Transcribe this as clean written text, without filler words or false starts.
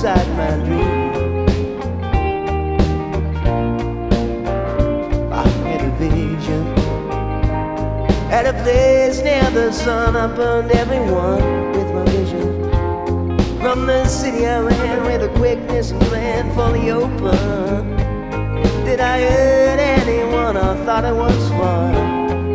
inside my dream. I had a vision at a place near the sun. I burned everyone with my vision. From the city I ran with a quickness and plan for the open. Did I hurt anyone? I thought I was